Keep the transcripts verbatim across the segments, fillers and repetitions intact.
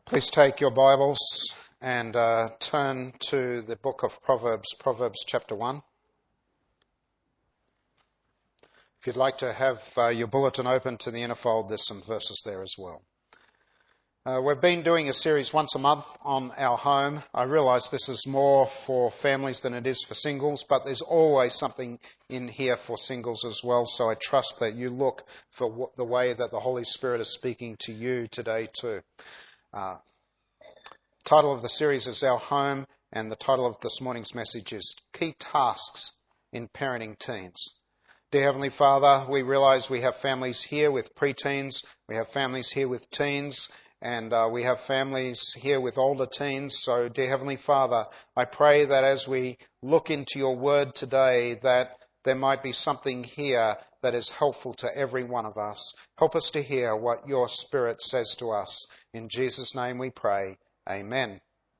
Please take your Bibles and uh, turn to the book of Proverbs, Proverbs chapter one. If you'd like to have uh, your bulletin open to the inner fold, there's some verses there as well. Uh, we've been doing a series once a month on our home. I realise this is more for families than it is for singles, but there's always something in here for singles as well, so I trust that you look for what, the way that the Holy Spirit is speaking to you today too. Uh, title of the series is Our Home, and the title of this morning's message is Key Tasks in Parenting Teens. Dear Heavenly Father, we realise we have families here with preteens, we have families here with teens, and uh, we have families here with older teens. So, dear Heavenly Father, I pray that as we look into your word today, that there might be something here that is helpful to every one of us. Help us to hear what your Spirit says to us. In Jesus' name we pray. Amen.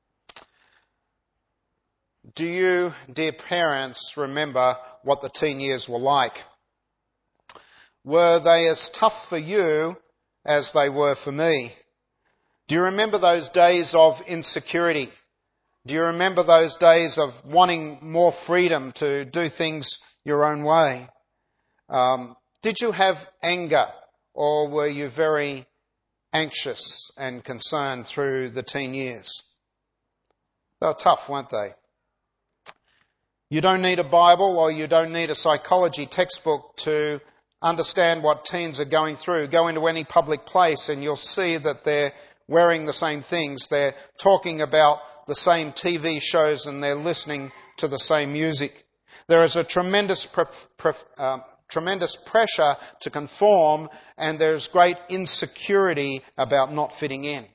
Do you, dear parents, remember what the teen years were like? Were they as tough for you as they were for me? Do you remember those days of insecurity? Do you remember those days of wanting more freedom to do things your own way? Um, did you have anger, or were you very anxious and concerned through the teen years? They were tough, weren't they? You don't need a Bible or you don't need a psychology textbook to understand what teens are going through. Go into any public place and you'll see that they're wearing the same things. They're talking about the same T V shows and they're listening to the same music. There is a tremendous pre- pre- uh, tremendous pressure to conform, and there's great insecurity about not fitting in.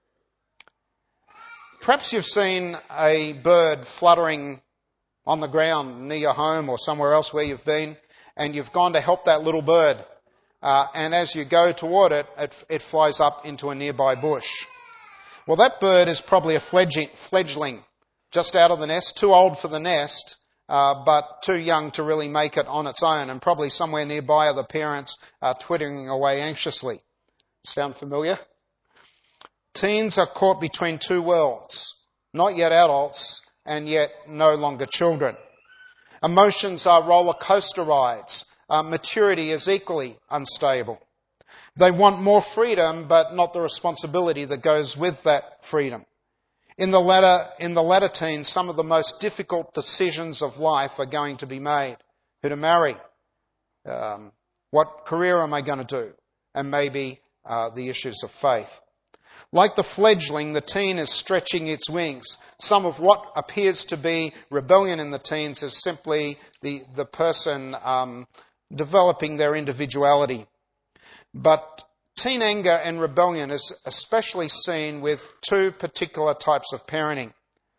Perhaps you've seen a bird fluttering on the ground near your home or somewhere else where you've been, and you've gone to help that little bird. Uh, and as you go toward it, it, it flies up into a nearby bush. Well, that bird is probably a fledgling, fledgling just out of the nest, too old for the nest, uh, but too young to really make it on its own, and probably somewhere nearby are the parents uh, twittering away anxiously. Sound familiar? Teens are caught between two worlds, not yet adults and yet no longer children. Emotions are roller coaster rides. Uh, maturity is equally unstable. They want more freedom, but not the responsibility that goes with that freedom. In the latter, in the latter teens, some of the most difficult decisions of life are going to be made. Who to marry, um, what career am I going to do, and maybe uh, the issues of faith. Like the fledgling, the teen is stretching its wings. Some of what appears to be rebellion in the teens is simply the, the person um, developing their individuality. But teen anger and rebellion is especially seen with two particular types of parenting.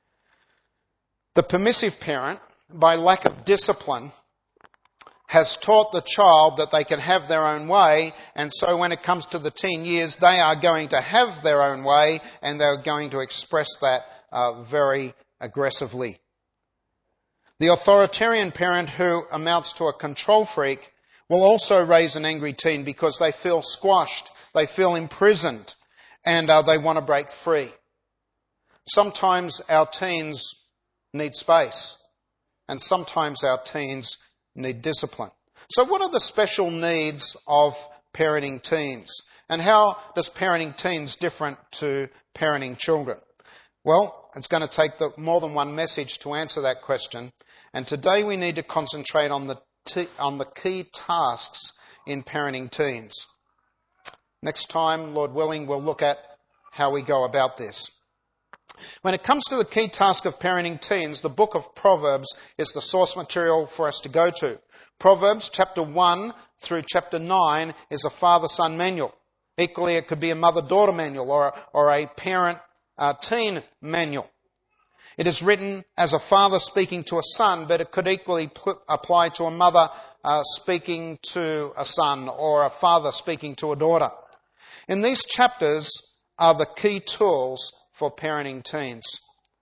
The permissive parent, by lack of discipline, has taught the child that they can have their own way, and so when it comes to the teen years, they are going to have their own way, and they're going to express that uh, very aggressively. The authoritarian parent, who amounts to a control freak, will also raise an angry teen because they feel squashed, they feel imprisoned, and uh, they want to break free. Sometimes our teens need space, and sometimes our teens need discipline. So what are the special needs of parenting teens? And how does parenting teens different to parenting children? Well, it's going to take the, more than one message to answer that question. And today we need to concentrate on the t- on the key tasks in parenting teens. Next time, Lord willing, we'll look at how we go about this. When it comes to the key task of parenting teens, the book of Proverbs is the source material for us to go to. Proverbs chapter one through chapter nine is a father-son manual. Equally, it could be a mother-daughter manual or a, or a parent-teen manual. It is written as a father speaking to a son, but it could equally pl- apply to a mother uh, speaking to a son or a father speaking to a daughter. In these chapters are the key tools for parenting teens.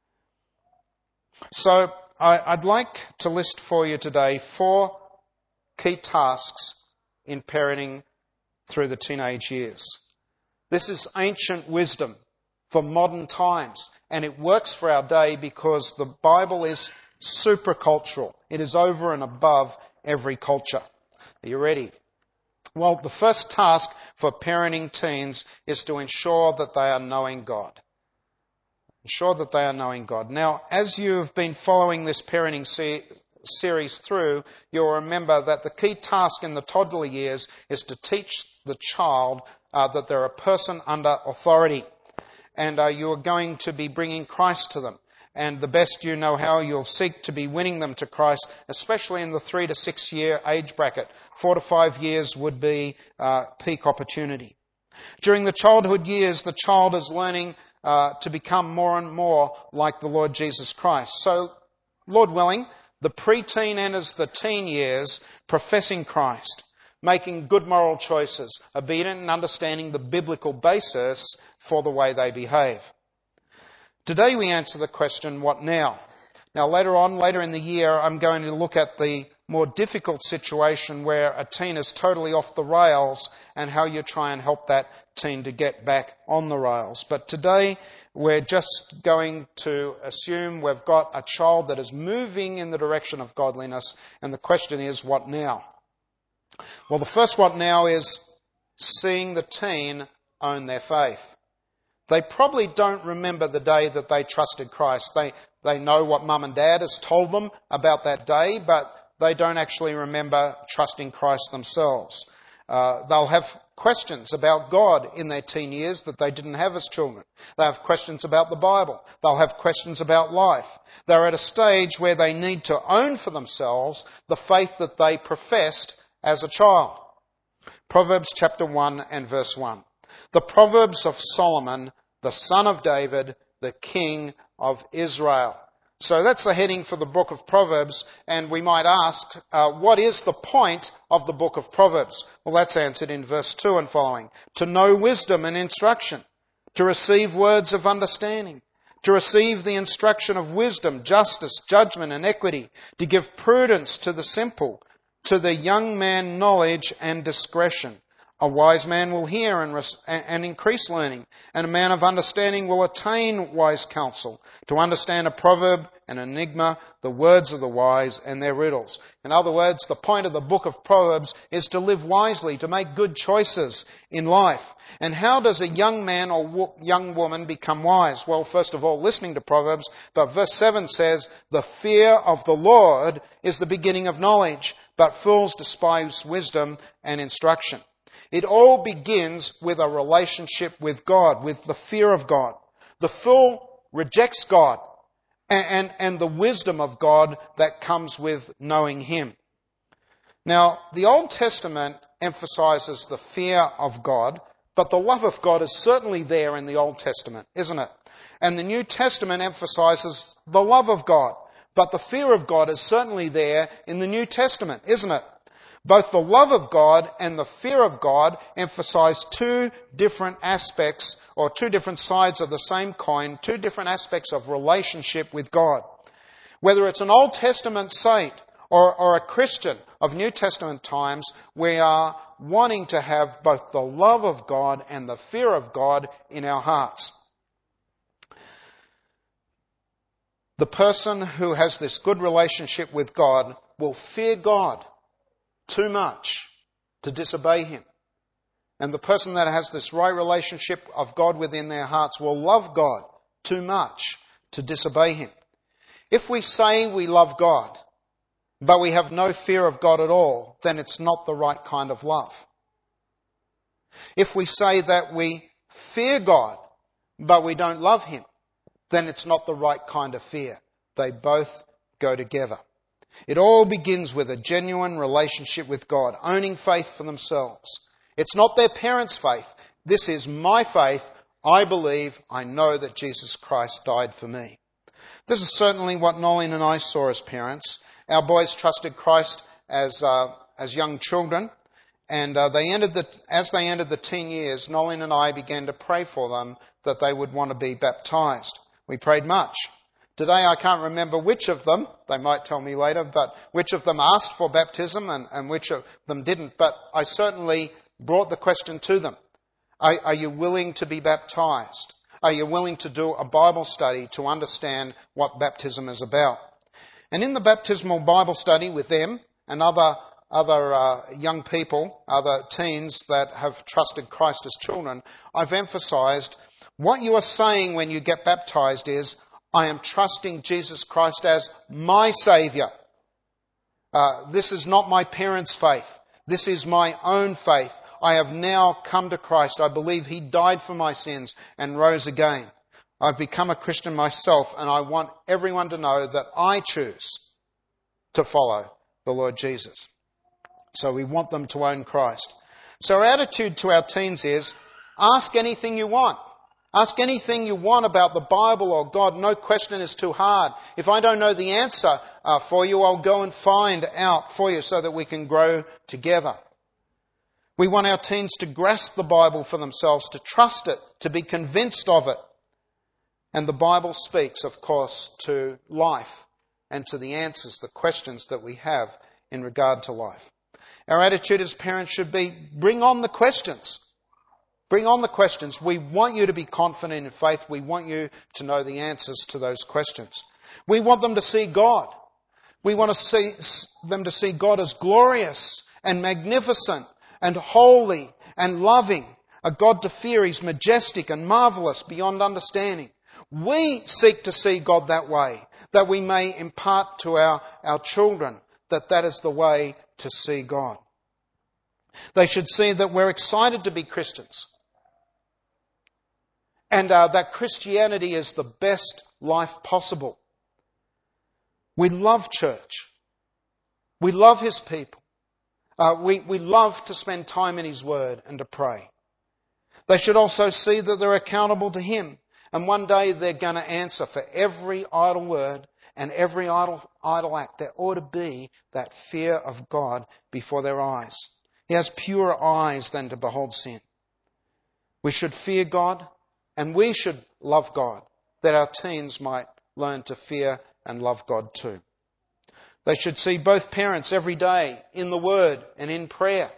So I, I'd like to list for you today four key tasks in parenting through the teenage years. This is ancient wisdom. for modern times. And it works for our day because the Bible is supercultural. It is over and above every culture. Are you ready? Well, the first task for parenting teens is to ensure that they are knowing God. Ensure that they are knowing God. Now, as you've been following this parenting se- series through, you'll remember that the key task in the toddler years is to teach the child uh, that they're a person under authority. And uh, you're going to be bringing Christ to them. And the best you know how, you'll seek to be winning them to Christ, especially in the three to six year age bracket. Four to five years would be uh, peak opportunity. During the childhood years, the child is learning uh, to become more and more like the Lord Jesus Christ. So, Lord willing, the preteen enters the teen years professing Christ, making good moral choices, obedient and understanding the biblical basis for the way they behave. Today we answer the question, what now? Now later on, later in the year, I'm going to look at the more difficult situation where a teen is totally off the rails and how you try and help that teen to get back on the rails. But today we're just going to assume we've got a child that is moving in the direction of godliness, and the question is, what now? Well, the first what now is seeing the teen own their faith. They probably don't remember the day that they trusted Christ. They they know what mum and dad has told them about that day, but they don't actually remember trusting Christ themselves. Uh, they'll have questions about God in their teen years that they didn't have as children. They have questions about the Bible. They'll have questions about life. They're at a stage where they need to own for themselves the faith that they professed as a child. Proverbs chapter one and verse one. The Proverbs of Solomon, the son of David, the king of Israel. So that's the heading for the book of Proverbs, and we might ask, uh, what is the point of the book of Proverbs? Well, that's answered in verse two and following. To know wisdom and instruction, to receive words of understanding, to receive the instruction of wisdom, justice, judgment, and equity, to give prudence to the simple, to the young man knowledge and discretion. A wise man will hear and, res- and increase learning, and a man of understanding will attain wise counsel. To understand a proverb, an enigma, the words of the wise and their riddles. In other words, the point of the book of Proverbs is to live wisely, to make good choices in life. And how does a young man or wo- young woman become wise? Well, first of all, listening to Proverbs, but verse seven says, the fear of the Lord is the beginning of knowledge, but fools despise wisdom and instruction. It all begins with a relationship with God, with the fear of God. The fool rejects God and, and, and the wisdom of God that comes with knowing Him. Now, the Old Testament emphasizes the fear of God, but the love of God is certainly there in the Old Testament, isn't it? And the New Testament emphasizes the love of God, but the fear of God is certainly there in the New Testament, isn't it? Both the love of God and the fear of God emphasize two different aspects or two different sides of the same coin, two different aspects of relationship with God. Whether it's an Old Testament saint or, or a Christian of New Testament times, we are wanting to have both the love of God and the fear of God in our hearts. The person who has this good relationship with God will fear God too much to disobey Him. And the person that has this right relationship of God within their hearts will love God too much to disobey Him. If we say we love God, but we have no fear of God at all, then it's not the right kind of love. If we say that we fear God, but we don't love Him, then it's not the right kind of fear. They both go together. It all begins with a genuine relationship with God, owning faith for themselves. It's not their parents' faith. This is my faith. I believe, I know that Jesus Christ died for me. This is certainly what Nolene and I saw as parents. Our boys trusted Christ as uh, as young children, and uh, they entered the as they entered the teen years, Nolene and I began to pray for them that they would want to be baptized. We prayed much. Today I can't remember which of them, they might tell me later, but which of them asked for baptism and, and which of them didn't. But I certainly brought the question to them. Are, are you willing to be baptized? Are you willing to do a Bible study to understand what baptism is about? And in the baptismal Bible study with them and other other uh, young people, other teens that have trusted Christ as children, I've emphasized what you are saying when you get baptized is, I am trusting Jesus Christ as my Saviour. Uh, this is not my parents' faith. This is my own faith. I have now come to Christ. I believe He died for my sins and rose again. I've become a Christian myself, and I want everyone to know that I choose to follow the Lord Jesus. So we want them to own Christ. So our attitude to our teens is, ask anything you want. Ask anything you want about the Bible or God. No question is too hard. If I don't know the answer uh, for you, I'll go and find out for you so that we can grow together. We want our teens to grasp the Bible for themselves, to trust it, to be convinced of it. And the Bible speaks, of course, to life and to the answers, the questions that we have in regard to life. Our attitude as parents should be, bring on the questions. Bring on the questions. We want you to be confident in faith. We want you to know the answers to those questions. We want them to see God. We want to see them to see God as glorious and magnificent and holy and loving. A God to fear. He's majestic and marvellous beyond understanding. We seek to see God that way, that we may impart to our, our children that that is the way to see God. They should see that we're excited to be Christians. And uh, that Christianity is the best life possible. We love church. We love His people. Uh, we, we love to spend time in His Word and to pray. They should also see that they're accountable to Him. And one day they're going to answer for every idle word and every idle, idle act. There ought to be that fear of God before their eyes. He has purer eyes than to behold sin. We should fear God. And we should love God, that our teens might learn to fear and love God too. They should see both parents every day in the Word and in prayer.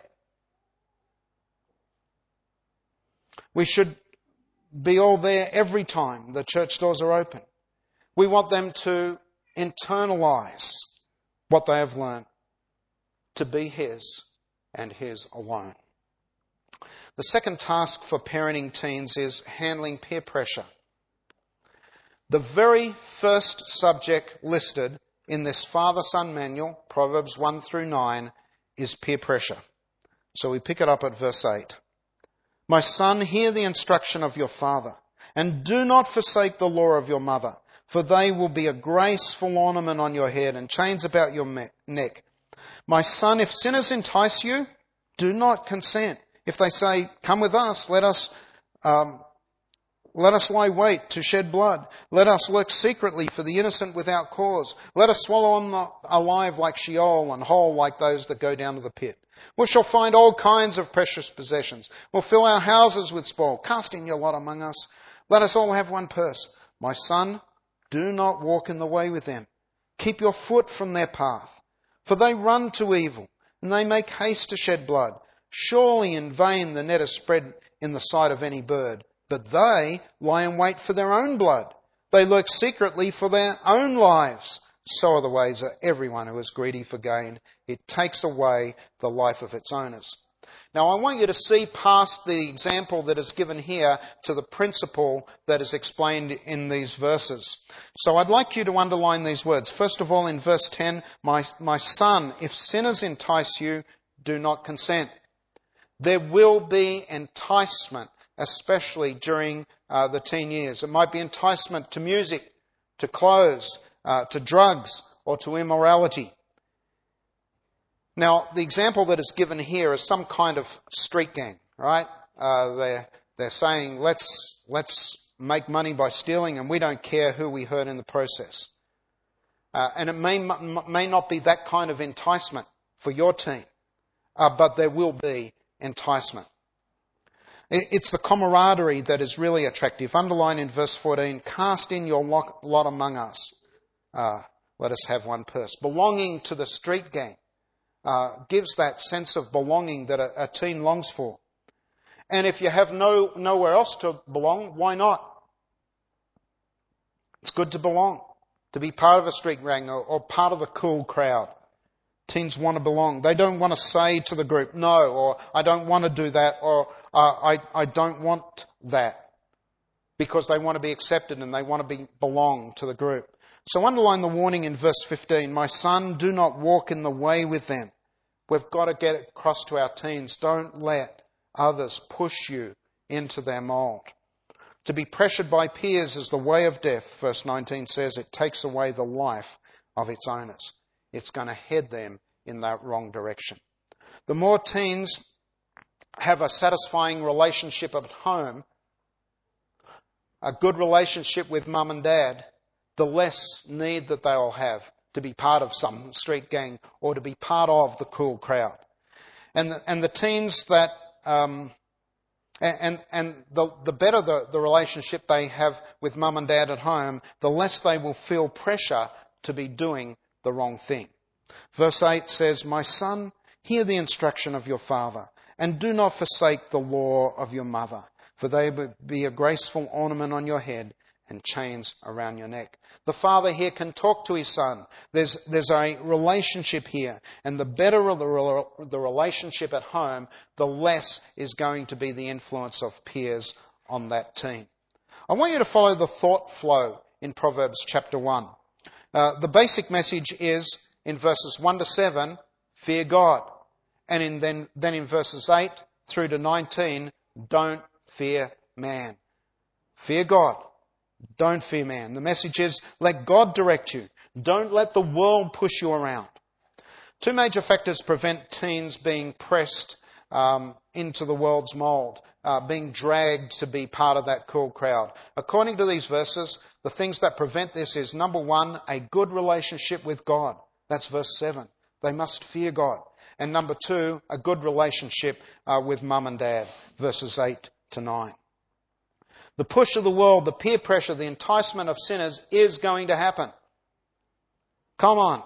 We should be all there every time the church doors are open. We want them to internalize what they have learned, to be His and His alone. The second task for parenting teens is handling peer pressure. The very first subject listed in this father-son manual, Proverbs one through nine, is peer pressure. So we pick it up at verse eight. My son, hear the instruction of your father, and do not forsake the law of your mother, for they will be a graceful ornament on your head and chains about your me- neck. My son, if sinners entice you, do not consent. If they say, come with us, let us um, let us lie wait to shed blood. Let us lurk secretly for the innocent without cause. Let us swallow them alive like Sheol and whole like those that go down to the pit. We shall find all kinds of precious possessions. We'll fill our houses with spoil. Cast in your lot among us. Let us all have one purse. My son, do not walk in the way with them. Keep your foot from their path. For they run to evil, and they make haste to shed blood. Surely in vain the net is spread in the sight of any bird, but they lie in wait for their own blood. They lurk secretly for their own lives. So are the ways of everyone who is greedy for gain. It takes away the life of its owners. Now I want you to see past the example that is given here to the principle that is explained in these verses. So I'd like you to underline these words. First of all, in verse ten, my, my son, if sinners entice you, do not consent. There will be enticement, especially during uh, the teen years. It might be enticement to music, to clothes, uh, to drugs, or to immorality. Now, the example that is given here is some kind of street gang, right? Uh, they're, they're saying, let's, let's make money by stealing, and we don't care who we hurt in the process. Uh, and it may, may not be that kind of enticement for your teen, uh, but there will be enticement. It's the camaraderie that is really attractive. Underline in verse fourteen, cast in your lot among us. Uh, let us have one purse. Belonging to the street gang uh, gives that sense of belonging that a, a teen longs for. And if you have no nowhere else to belong, why not? It's good to belong, to be part of a street gang or, or part of the cool crowd. Teens want to belong. They don't want to say to the group, no, or I don't want to do that, or uh, I, I don't want that, because they want to be accepted and they want to be belong to the group. So underline the warning in verse fifteen, my son, do not walk in the way with them. We've got to get across to our teens. Don't let others push you into their mould. To be pressured by peers is the way of death. Verse nineteen says it takes away the life of its owners. It's going to head them in that wrong direction. The more teens have a satisfying relationship at home, a good relationship with mum and dad, the less need that they'll have to be part of some street gang or to be part of the cool crowd. And the, and the teens that, um, and and the, the better the, the relationship they have with mum and dad at home, the less they will feel pressure to be doing the wrong thing. Verse eight says, my son, hear the instruction of your father, and do not forsake the law of your mother, for they will be a graceful ornament on your head and chains around your neck. The father here can talk to his son. There's, there's a relationship here. And the better the, the relationship at home, the less is going to be the influence of peers on that teen. I want you to follow the thought flow in Proverbs chapter one. Uh, the basic message is in verses one to seven, fear God. And in, then, then in verses eight through to nineteen, don't fear man. Fear God. Don't fear man. The message is, let God direct you. Don't let the world push you around. Two major factors prevent teens being pressed um, into the world's mould, uh, being dragged to be part of that cool crowd. According to these verses, the things that prevent this is, number one, a good relationship with God. That's verse seven. They must fear God. And number two, a good relationship uh, with mum and dad, verses eight to nine. The push of the world, the peer pressure, the enticement of sinners is going to happen. Come on.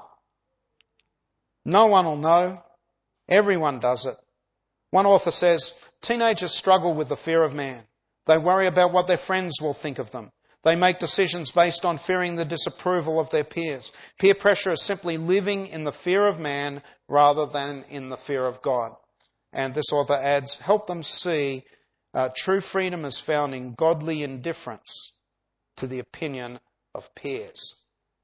No one will know. Everyone does it. One author says, teenagers struggle with the fear of man. They worry about what their friends will think of them. They make decisions based on fearing the disapproval of their peers. Peer pressure is simply living in the fear of man rather than in the fear of God. And this author adds, help them see Uh, true freedom is found in godly indifference to the opinion of peers.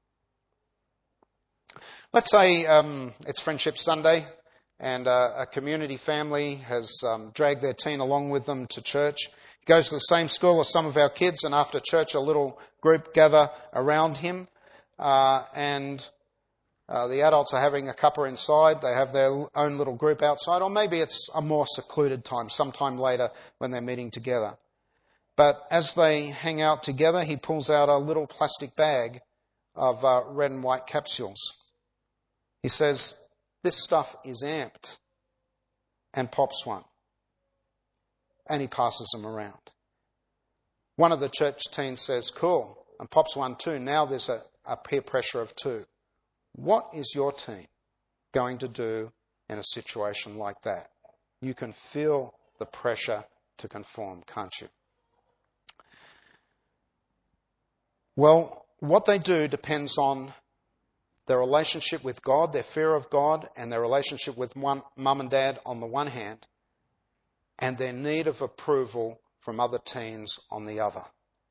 Let's say um, it's Friendship Sunday and uh, a community family has um, dragged their teen along with them to church. He goes to the same school as some of our kids, and after church a little group gather around him uh, and Uh, the adults are having a cuppa inside. They have their own little group outside. Or maybe it's a more secluded time, sometime later when they're meeting together. But as they hang out together, he pulls out a little plastic bag of uh, red and white capsules. He says, this stuff is amped, and pops one. And he passes them around. One of the church teens says, cool, and pops one too. Now there's a, a peer pressure of two. What is your teen going to do in a situation like that? You can feel the pressure to conform, can't you? Well, what they do depends on their relationship with God, their fear of God, and their relationship with one, mum and dad on the one hand, and their need of approval from other teens on the other.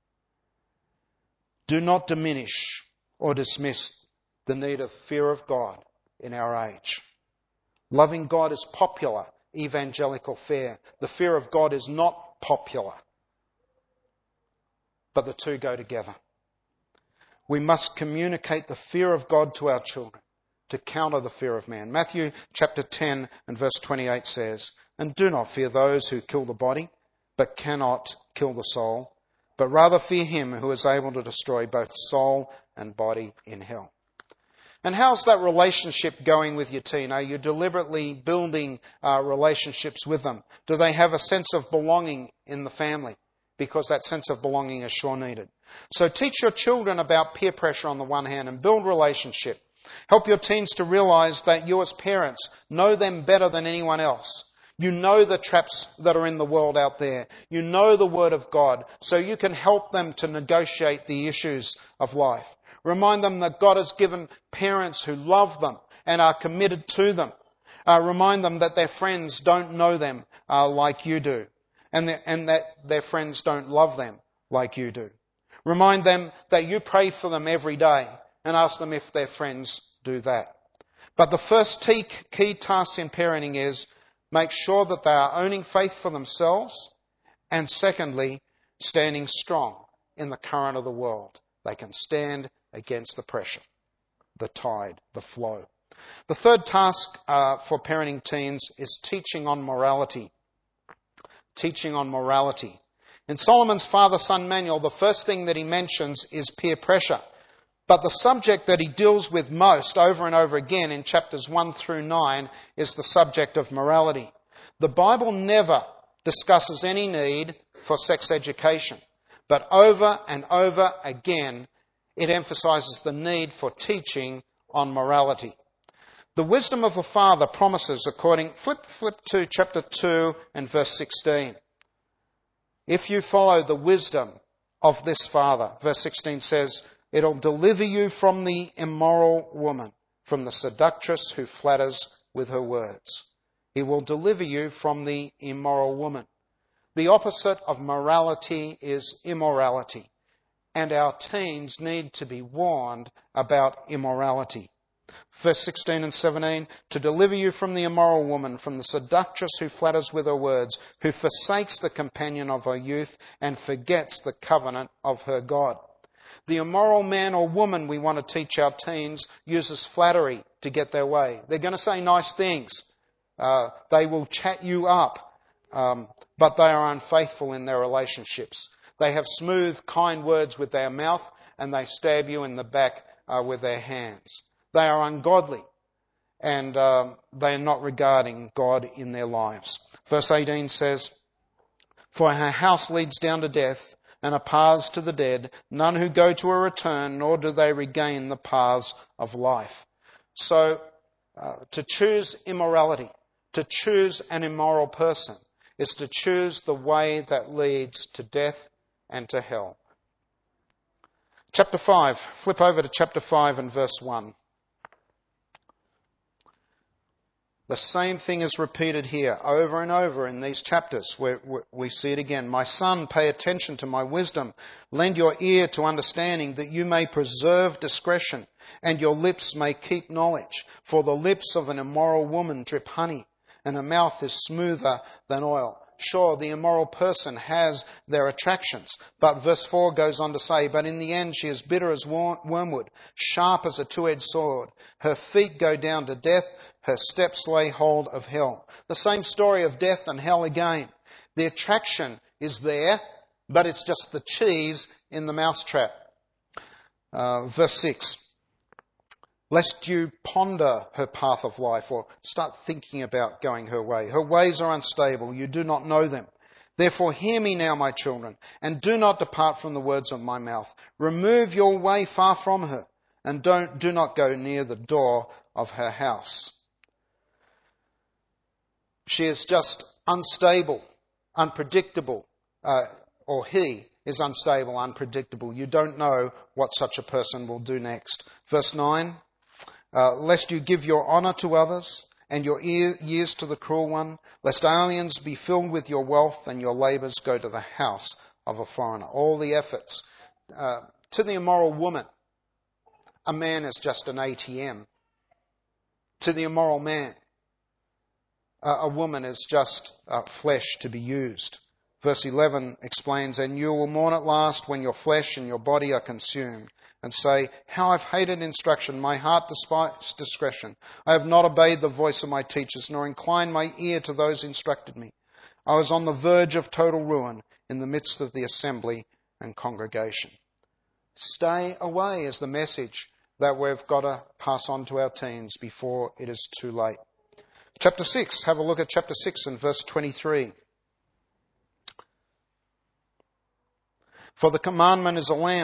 Do not diminish or dismiss the need of fear of God in our age. Loving God is popular, evangelical fare. The fear of God is not popular. But the two go together. We must communicate the fear of God to our children to counter the fear of man. Matthew chapter ten and verse twenty-eight says, and do not fear those who kill the body, but cannot kill the soul, but rather fear him who is able to destroy both soul and body in hell. And how's that relationship going with your teen? Are you deliberately building uh, relationships with them? Do they have a sense of belonging in the family? Because that sense of belonging is sure needed. So teach your children about peer pressure on the one hand and build relationship. Help your teens to realize that you as parents know them better than anyone else. You know the traps that are in the world out there. You know the Word of God, so you can help them to negotiate the issues of life. Remind them that God has given parents who love them and are committed to them. Uh, remind them that their friends don't know them uh, like you do, and, the, and that their friends don't love them like you do. Remind them that you pray for them every day and ask them if their friends do that. But the first key, key task in parenting is make sure that they are owning faith for themselves, and secondly, standing strong in the current of the world. They can stand against the pressure, the tide, the flow. The third task uh, for parenting teens is teaching on morality. Teaching on morality. In Solomon's father-son manual, the first thing that he mentions is peer pressure. But the subject that he deals with most over and over again in chapters one through nine is the subject of morality. The Bible never discusses any need for sex education, but over and over again it emphasizes the need for teaching on morality. The wisdom of the Father promises, according, flip, flip to chapter two and verse sixteen. If you follow the wisdom of this Father, verse sixteen says, it'll deliver you from the immoral woman, from the seductress who flatters with her words. He will deliver you from the immoral woman. The opposite of morality is immorality, and our teens need to be warned about immorality. Verse sixteen and seventeen, to deliver you from the immoral woman, from the seductress who flatters with her words, who forsakes the companion of her youth and forgets the covenant of her God. The immoral man or woman, we want to teach our teens, uses flattery to get their way. They're going to say nice things. Uh, they will chat you up, um, but they are unfaithful in their relationships. They have smooth, kind words with their mouth, and they stab you in the back uh, with their hands. They are ungodly, and um, they are not regarding God in their lives. Verse eighteen says, for her house leads down to death, and her paths to the dead. None who go to her return, nor do they regain the paths of life. So, uh, to choose immorality, to choose an immoral person, is to choose the way that leads to death and to hell. Chapter five. Flip over to chapter five and verse one. The same thing is repeated here over and over in these chapters where we see it again. My son, pay attention to my wisdom. Lend your ear to understanding that you may preserve discretion and your lips may keep knowledge. For the lips of an immoral woman drip honey and her mouth is smoother than oil. Sure, the immoral person has their attractions, but verse four goes on to say, but in the end she is bitter as wormwood, sharp as a two-edged sword. Her feet go down to death, her steps lay hold of hell. The same story of death and hell again. The attraction is there, but it's just the cheese in the mousetrap. Uh, verse six. Lest you ponder her path of life or start thinking about going her way. Her ways are unstable. You do not know them. Therefore hear me now, my children, and do not depart from the words of my mouth. Remove your way far from her, and don't, do not go near the door of her house. She is just unstable, unpredictable, uh, or he is unstable, unpredictable. You don't know what such a person will do next. Verse nine. Uh, lest you give your honour to others and your ear, years to the cruel one, lest aliens be filled with your wealth and your labours go to the house of a foreigner. All the efforts. Uh, to the immoral woman, a man is just an A T M. To the immoral man, uh, a woman is just uh, flesh to be used. Verse eleven explains, and you will mourn at last when your flesh and your body are consumed, and say, how I've hated instruction, my heart despised discretion. I have not obeyed the voice of my teachers, nor inclined my ear to those who instructed me. I was on the verge of total ruin in the midst of the assembly and congregation. Stay away is the message that we've got to pass on to our teens before it is too late. Chapter six, have a look at chapter six and verse twenty-three. For the commandment is a lamp,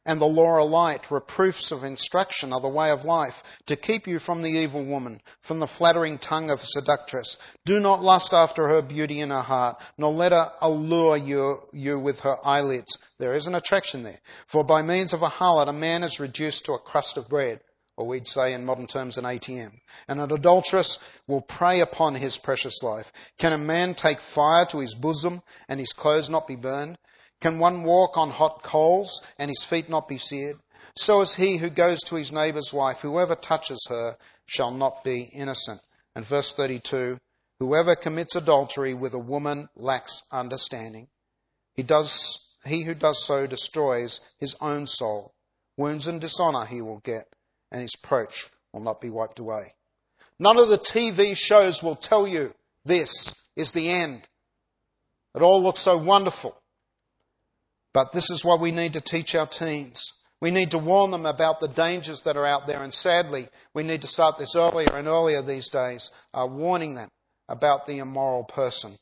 and the law are light. Reproofs of instruction are the way of life, to keep you from the evil woman, from the flattering tongue of a seductress. Do not lust after her beauty in her heart, nor let her allure you, you with her eyelids. There is an attraction there. For by means of a harlot, a man is reduced to a crust of bread, or we'd say in modern terms an A T M. And an adulteress will prey upon his precious life. Can a man take fire to his bosom and his clothes not be burned? Can one walk on hot coals and his feet not be seared? So is he who goes to his neighbour's wife. Whoever touches her shall not be innocent. And verse thirty-two, whoever commits adultery with a woman lacks understanding. He does, he who does so destroys his own soul. Wounds and dishonour he will get, and his reproach will not be wiped away. None of the T V shows will tell you this is the end. It all looks so wonderful. But this is what we need to teach our teens. We need to warn them about the dangers that are out there. And sadly, we need to start this earlier and earlier these days, uh, warning them about the immoral person.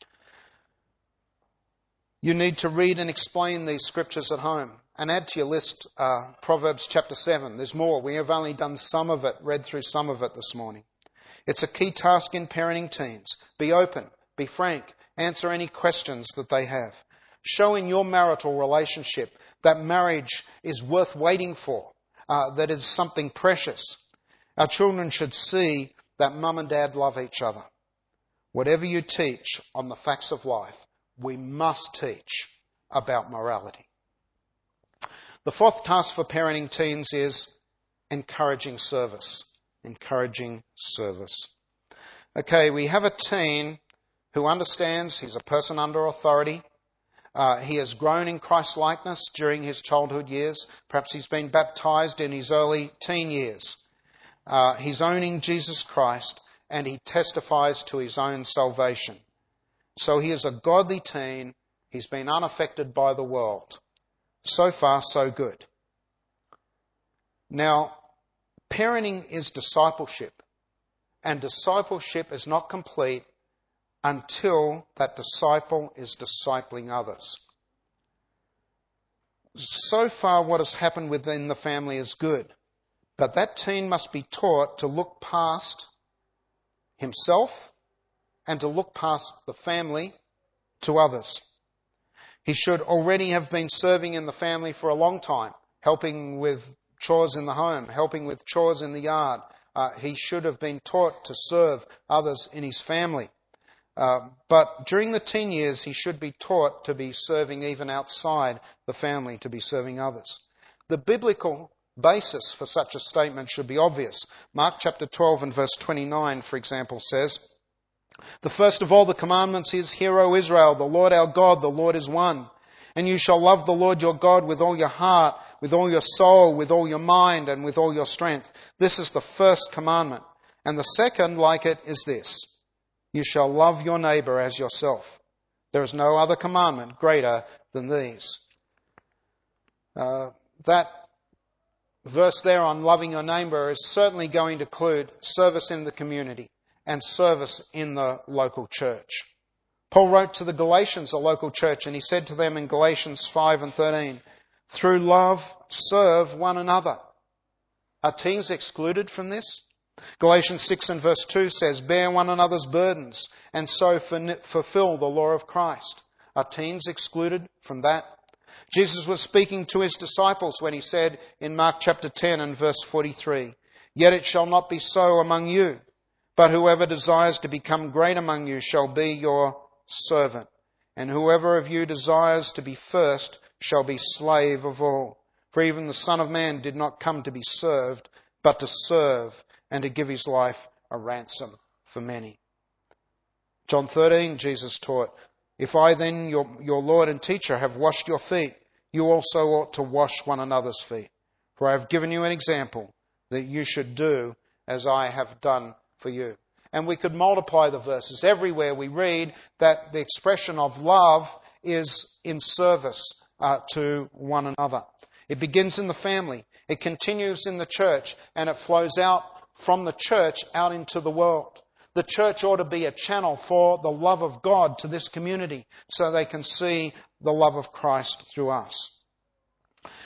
You need to read and explain these scriptures at home. And add to your list uh, Proverbs chapter seven. There's more. We have only done some of it, read through some of it this morning. It's a key task in parenting teens. Be open, be frank, answer any questions that they have. Show in your marital relationship that marriage is worth waiting for, uh, that is something precious. Our children should see that mum and dad love each other. Whatever you teach on the facts of life, we must teach about morality. The fourth task for parenting teens is encouraging service. Encouraging service. Okay, we have a teen who understands he's a person under authority. Uh, he has grown in Christ's likeness during his childhood years. Perhaps he's been baptized in his early teen years. Uh, he's owning Jesus Christ, and he testifies to his own salvation. So he is a godly teen. He's been unaffected by the world. So far, so good. Now, parenting is discipleship, and discipleship is not complete until that disciple is discipling others. So far, what has happened within the family is good, but that teen must be taught to look past himself and to look past the family to others. He should already have been serving in the family for a long time, helping with chores in the home, helping with chores in the yard. Uh, he should have been taught to serve others in his family. Uh, but during the teen years, he should be taught to be serving even outside the family, to be serving others. The biblical basis for such a statement should be obvious. Mark chapter twelve and verse twenty-nine, for example, says, the first of all the commandments is, Hear, O Israel, the Lord our God, the Lord is one. And you shall love the Lord your God with all your heart, with all your soul, with all your mind, and with all your strength. This is the first commandment. And the second, like it, is this. You shall love your neighbour as yourself. There is no other commandment greater than these. Uh, that verse there on loving your neighbour is certainly going to include service in the community and service in the local church. Paul wrote to the Galatians, a local church, and he said to them in Galatians five and thirteen, through love, serve one another. Are teens excluded from this? Galatians six and verse two says, bear one another's burdens and so fulfill the law of Christ. Are teens excluded from that? Jesus was speaking to his disciples when he said in Mark chapter ten and verse forty-three, yet it shall not be so among you, but whoever desires to become great among you shall be your servant. And whoever of you desires to be first shall be slave of all. For even the Son of Man did not come to be served, but to serve and to give his life a ransom for many. John thirteen, Jesus taught, if I then, your, your Lord and teacher, have washed your feet, you also ought to wash one another's feet. For I have given you an example that you should do as I have done for you. And we could multiply the verses. Everywhere we read that the expression of love is in service uh, to one another. It begins in the family, it continues in the church, and it flows out from the church out into the world. The church ought to be a channel for the love of God to this community so they can see the love of Christ through us.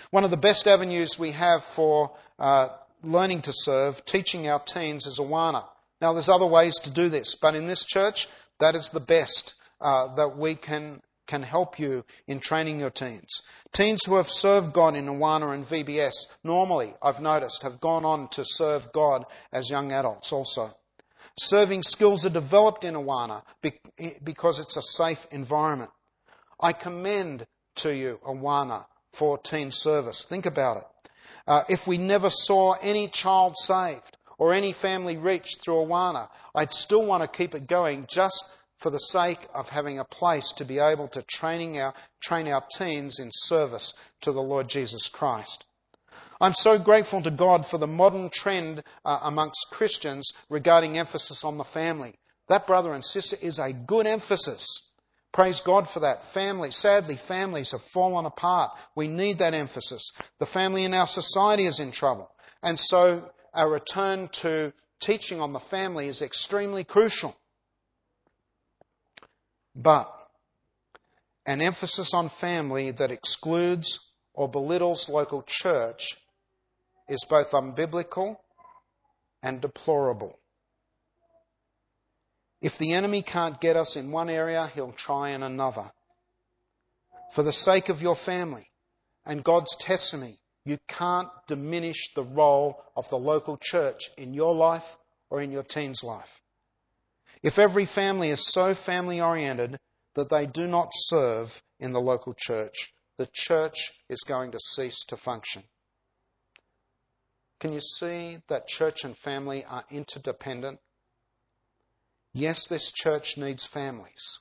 One of the best avenues we have for uh, learning to serve, teaching our teens, is Awana. Now, there's other ways to do this, but in this church, that is the best uh, that we can can help you in training your teens. Teens who have served God in Awana and V B S, normally, I've noticed, have gone on to serve God as young adults also. Serving skills are developed in Awana because it's a safe environment. I commend to you Awana for teen service. Think about it. Uh, if we never saw any child saved or any family reached through Awana, I'd still want to keep it going just for the sake of having a place to be able to training our, train our teens in service to the Lord Jesus Christ. I'm so grateful to God for the modern trend uh, amongst Christians regarding emphasis on the family. That, brother and sister, is a good emphasis. Praise God for that. Family, sadly, families have fallen apart. We need that emphasis. The family in our society is in trouble. And so a return to teaching on the family is extremely crucial. But an emphasis on family that excludes or belittles local church is both unbiblical and deplorable. If the enemy can't get us in one area, he'll try in another. For the sake of your family and God's testimony, you can't diminish the role of the local church in your life or in your teen's life. If every family is so family-oriented that they do not serve in the local church, the church is going to cease to function. Can you see that church and family are interdependent? Yes, this church needs families.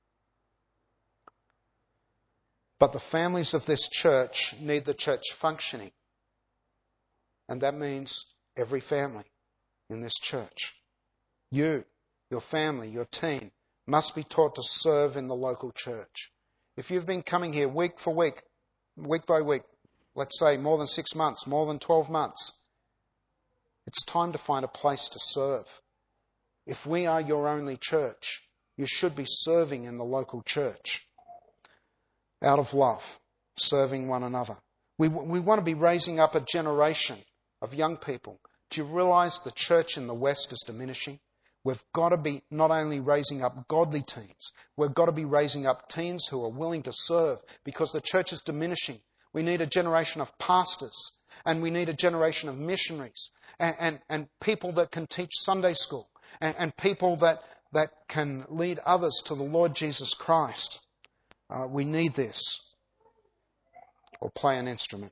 But the families of this church need the church functioning. And that means every family in this church. You, your family, your teen, must be taught to serve in the local church. If you've been coming here week for week, week by week, let's say more than six months, more than twelve months, it's time to find a place to serve. If we are your only church, you should be serving in the local church. Out of love, serving one another. We, we want to be raising up a generation of young people. Do you realize the church in the West is diminishing? We've got to be not only raising up godly teens, we've got to be raising up teens who are willing to serve because the church is diminishing. We need a generation of pastors and we need a generation of missionaries and, and, and people that can teach Sunday school and, and people that, that can lead others to the Lord Jesus Christ. Uh, we need this. Or play an instrument.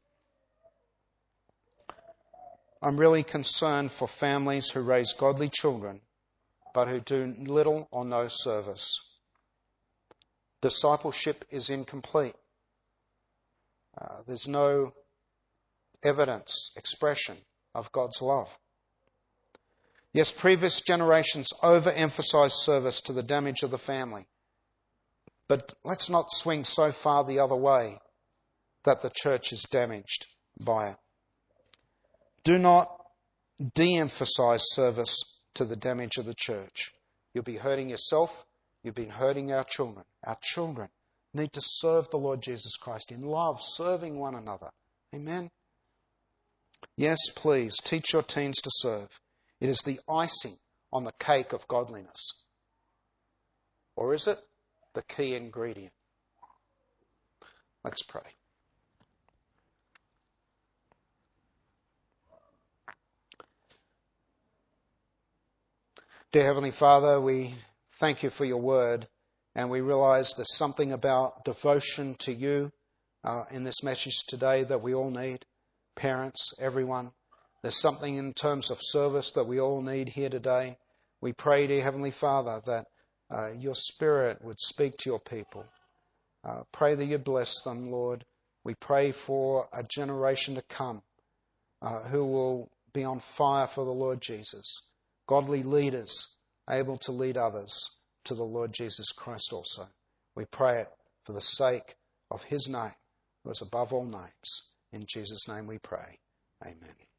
I'm really concerned for families who raise godly children but who do little or no service. Discipleship is incomplete. Uh, there's no evidence, expression of God's love. Yes, previous generations overemphasized service to the damage of the family. But let's not swing so far the other way that the church is damaged by it. Do not de-emphasize service to the damage of the church. You'll be hurting yourself. You've been hurting our children. Our children need to serve the Lord Jesus Christ in love, serving one another. Amen? Yes, please, teach your teens to serve. It is the icing on the cake of godliness. Or is it the key ingredient? Let's pray. Dear Heavenly Father, we thank you for your word, and we realize there's something about devotion to you uh, in this message today that we all need. Parents, everyone. There's something in terms of service that we all need here today. We pray, dear Heavenly Father, that uh, your Spirit would speak to your people. Uh, pray that you bless them, Lord. We pray for a generation to come uh, who will be on fire for the Lord Jesus. Godly leaders able to lead others to the Lord Jesus Christ also. We pray it for the sake of his name, who is above all names. In Jesus' name we pray. Amen.